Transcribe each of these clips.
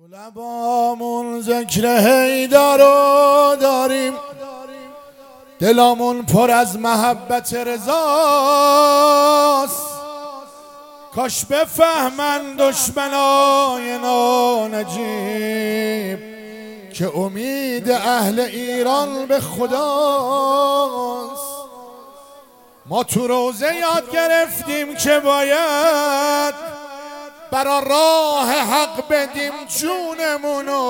لبامون ذکر حیدرو داریم، دلامون پر از محبت رضاست. کاش بفهمن دشمنای ناجیب که امید اهل ایران به خداست. ما تو روزه یاد گرفتیم که باید برا راه حق بدیم جونمونو،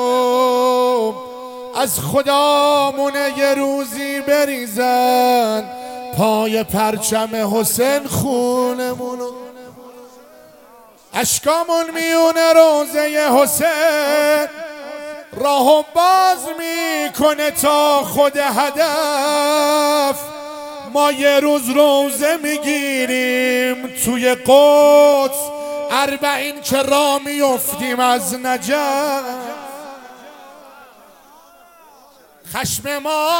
از خدامونه یه روزی بریزن پای پرچم حسین خونمونو. اشکامون میونه روزه حسین راهو باز میکنه تا خود هدف. ما یه روز روزه میگیریم توی قدس، 40 که را میفتیم از نجف. خشم ما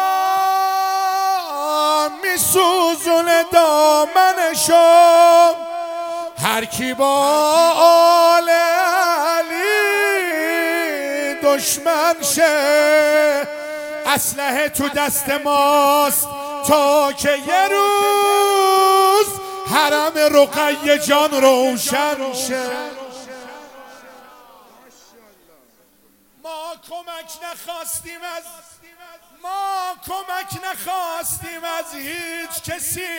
میسوزونه دامنشو، هر کی با آل علی دشمن شه. اسلحه تو دست ماست تا که یه روز حرم رقیه جان روشن شه. ما کمک نخواستیم از هیچ کسی،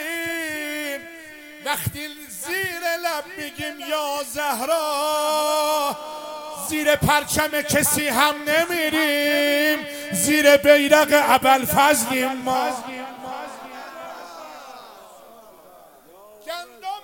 وقتی زیر لب میگیم یا زهرا، زیر پرچم کسی هم نمیریم، زیر بیرق ابوالفضلیم ما. گندم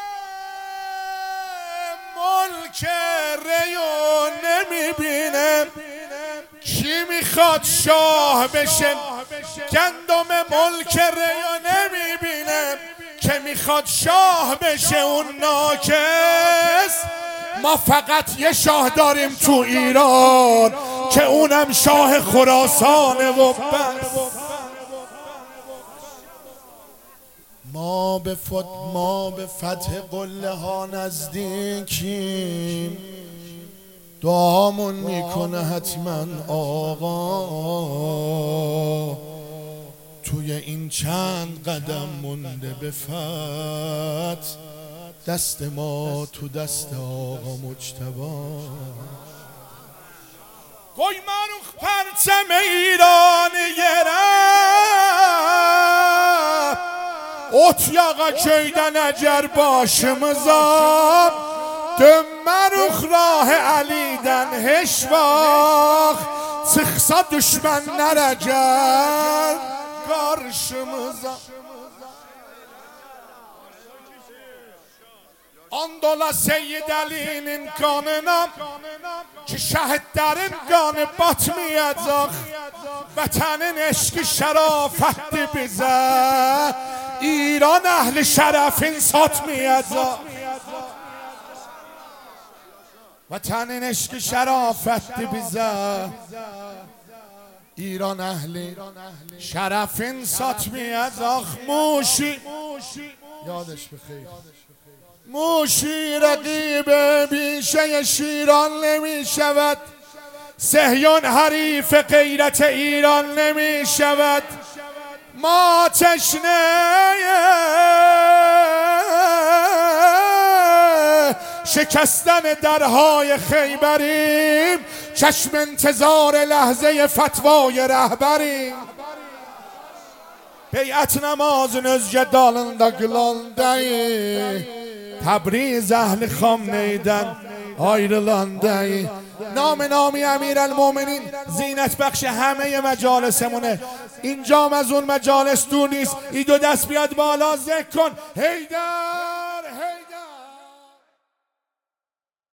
ملک ریو نمیبینه، کی میخواد شاه بشه؟ گندم ملک ریو نمیبینه که میخواد شاه بشه اون ناکس. ما فقط یه شاه داریم تو ایران که اونم شاه خراسانه و بس. ما به فتح قله ها نزدیکیم، دعامون میکنه حتما آقا. توی این چند قدم مونده به فتح، دست ما تو دست آقا مجتبی. گوی مروخ پرچم ایران یرم، اتیاقا کیدن اجر باشم زاب. دم مروخ راه علیدن هشواخ، سخصا دشمن نرجن karşımıza. Andola Seyyid Ali'nin kanına ki şehitlerin kanı batmayacak. Vatanın eşki şerafetti bize, İran ehli şerefin satmayacak. Vatanın eşki şerafetti bize, ایران اهلی شرفین ساتمی از موشی. یادش بخیر. موشی رقیب بیشه شیران نمی شود، صهیون حریف غیرت ایران نمی شود. ما تشنه شکستن درهای خیبریم، چشم انتظار لحظه فتوای رهبریم. بیعت namazın özce dalında gülandayı، تبریز اهل خامنه‌ای'den ayrılandayı. نامی امیرالمومنین زینت بخش همه مجالسمونه. اینجام از اون مجالس دور نیست. این دو دست بیاد بالا ذکر کن حیدر.